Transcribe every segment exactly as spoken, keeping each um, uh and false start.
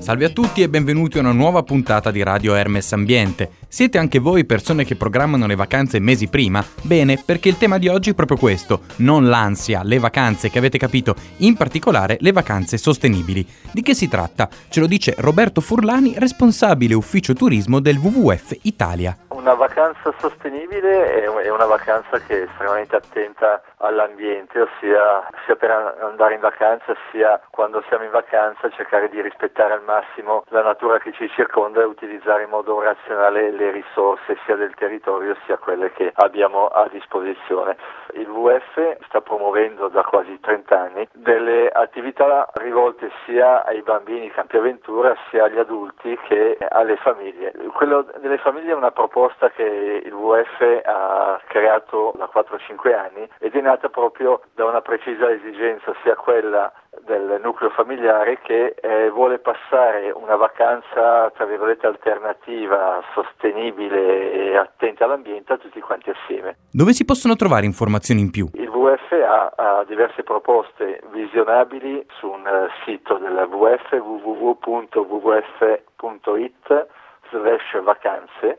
Salve a tutti e benvenuti a una nuova puntata di Radio Hermes Ambiente. Siete anche voi persone che programmano le vacanze mesi prima? Bene, perché il tema di oggi è proprio questo, non l'ansia, le vacanze che avete capito, in particolare le vacanze sostenibili. Di che si tratta? Ce lo dice Roberto Furlani, responsabile ufficio turismo del W W F Italia. Una vacanza sostenibile è una vacanza che è estremamente attenta all'ambiente, ossia sia per andare in vacanza sia quando siamo in vacanza cercare di rispettare al massimo la natura che ci circonda e utilizzare in modo razionale le risorse sia del territorio sia quelle che abbiamo a disposizione. Il W W F sta promuovendo da quasi trenta anni delle attività rivolte sia ai bambini campi avventura sia agli adulti che alle famiglie. Quello delle famiglie è una proposta che il W W F ha creato da quattro cinque anni ed è nata proprio da una precisa esigenza, sia quella del nucleo familiare che eh, vuole passare una vacanza tra virgolette alternativa, sostenibile e attenta all'ambiente a tutti quanti assieme. Dove si possono trovare informazioni in più? Il W W F ha, ha diverse proposte visionabili su un uh, sito del W W F w w w punto w w f punto i t slash vacanze.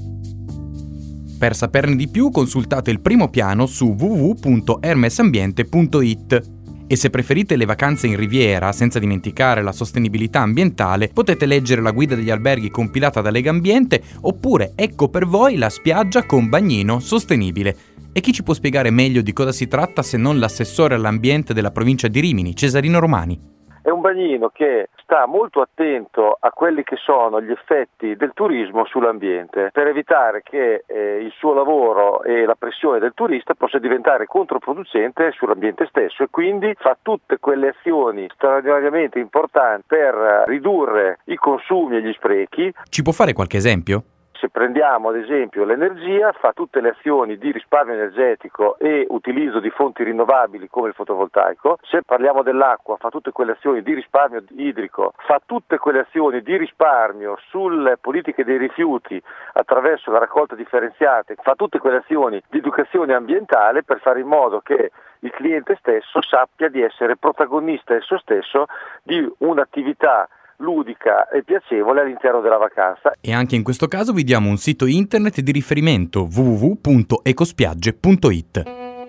Per saperne di più consultate il primo piano su w w w punto hermesambiente punto i t. E se preferite le vacanze in riviera, senza dimenticare la sostenibilità ambientale, potete leggere la guida degli alberghi compilata da Legambiente, oppure ecco per voi la spiaggia con bagnino sostenibile. E chi ci può spiegare meglio di cosa si tratta se non l'assessore all'ambiente della provincia di Rimini, Cesarino Romani? È un bagnino che sta molto attento a quelli che sono gli effetti del turismo sull'ambiente, per evitare che eh, il suo lavoro e la pressione del turista possa diventare controproducente sull'ambiente stesso, e quindi fa tutte quelle azioni straordinariamente importanti per ridurre i consumi e gli sprechi. Ci può fare qualche esempio? Se prendiamo ad esempio l'energia, fa tutte le azioni di risparmio energetico e utilizzo di fonti rinnovabili come il fotovoltaico. Se parliamo dell'acqua, fa tutte quelle azioni di risparmio idrico, fa tutte quelle azioni di risparmio sulle politiche dei rifiuti attraverso la raccolta differenziata, fa tutte quelle azioni di educazione ambientale per fare in modo che il cliente stesso sappia di essere protagonista esso stesso di un'attività ludica e piacevole all'interno della vacanza. E anche in questo caso vi diamo un sito internet di riferimento w w w punto ecospiagge punto i t.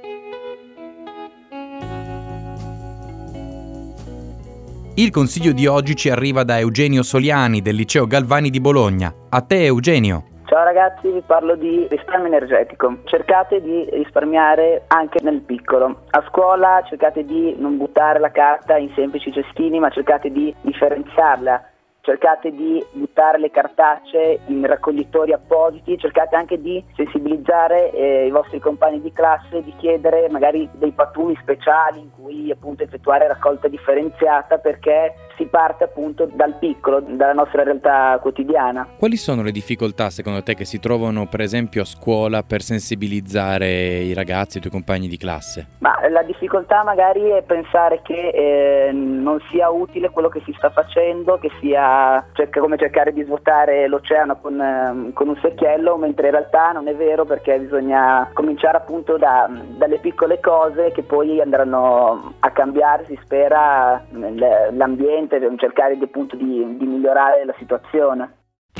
Il consiglio di oggi ci arriva da Eugenio Soliani del Liceo Galvani di Bologna. A te Eugenio. Ciao ragazzi, vi parlo di risparmio energetico. Cercate di risparmiare anche nel piccolo. A scuola cercate di non buttare la carta in semplici cestini, ma cercate di differenziarla. Cercate di buttare le cartacee in raccoglitori appositi, cercate anche di sensibilizzare eh, i vostri compagni di classe, di chiedere magari dei patumi speciali in cui appunto effettuare raccolta differenziata, perché si parte appunto dal piccolo, dalla nostra realtà quotidiana. Quali sono le difficoltà secondo te che si trovano per esempio a scuola per sensibilizzare i ragazzi, i tuoi compagni di classe? Ma la difficoltà magari è pensare che eh, non sia utile quello che si sta facendo, che sia cerca, come cercare di svuotare l'oceano con, eh, con un secchiello, mentre in realtà non è vero, perché bisogna cominciare appunto da, dalle piccole cose che poi andranno a cambiare, si spera, l'ambiente, cercare di, appunto di, di migliorare la situazione.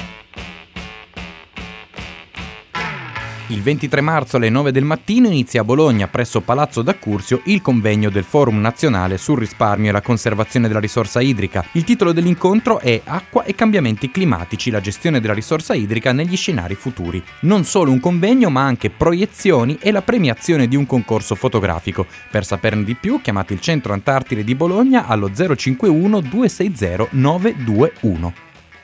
Il ventitré marzo alle nove del mattino inizia a Bologna, presso Palazzo d'Accursio, il convegno del Forum Nazionale sul risparmio e la conservazione della risorsa idrica. Il titolo dell'incontro è Acqua e cambiamenti climatici, la gestione della risorsa idrica negli scenari futuri. Non solo un convegno, ma anche proiezioni e la premiazione di un concorso fotografico. Per saperne di più, chiamate il Centro Antartide di Bologna allo zero cinquantuno duecentosessanta novecentoventuno.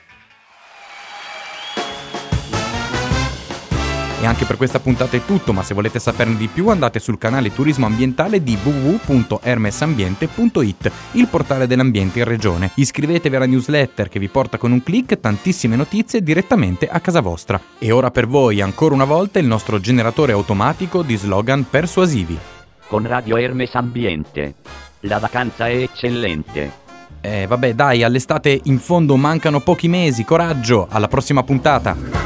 E anche per questa puntata è tutto, ma se volete saperne di più andate sul canale turismo ambientale di w w w punto hermesambiente punto i t, il portale dell'ambiente in regione. Iscrivetevi alla newsletter che vi porta con un click tantissime notizie direttamente a casa vostra. E ora per voi ancora una volta il nostro generatore automatico di slogan persuasivi. Con Radio Hermes Ambiente. La vacanza è eccellente. Eh vabbè dai, all'estate in fondo mancano pochi mesi, coraggio, alla prossima puntata!